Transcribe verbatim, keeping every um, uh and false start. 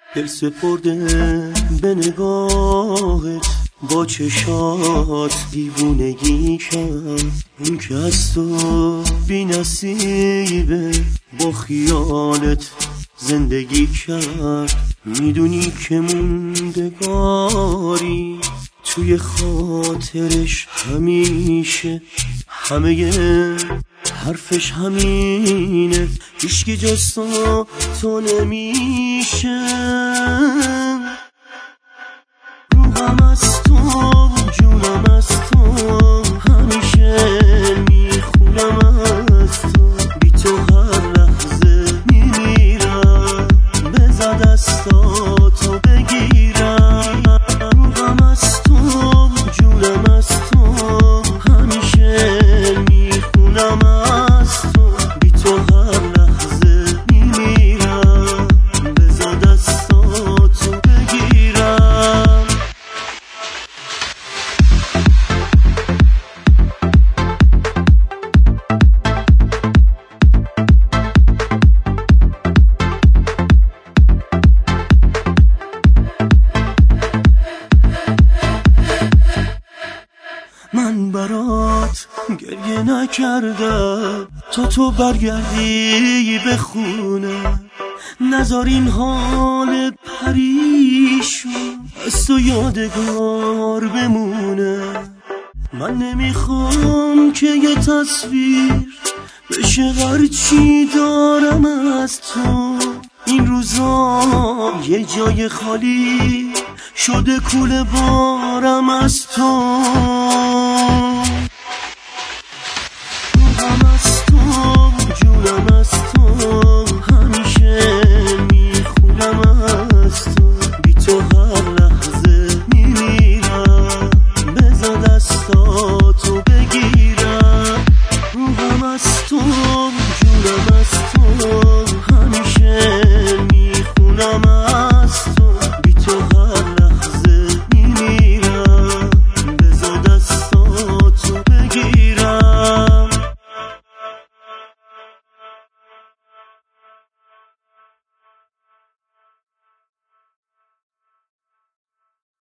دل سپرده به نگاهت، با چشات دیوونگی کرد. اون که از تو بی نصیبه، با خیالت زندگی کرد. میدونی که موندگاری توی خاطرش همیشه، همه حرفش همینه، هیچکی جز تو تو نمیشه. روحم از تو، جونم از تو، همیشه میخونم از تو. بی تو هر لحظه میمیرم، بذار دستاتو بگیرم. روحم از تو، جونم از تو، همیشه میخونم از تو. بی تو هر لحظه میمیرم، بذار دستاتو بگیرم. من برات گریه نکردم تا تو برگردی به خونه. نذار این حال پریشون از تو یادگار بمونه. من نمیخوام که یه تصویر بشه هرچی دارم از تو. این روزا یه جای خالی شده کوله بارم از تو.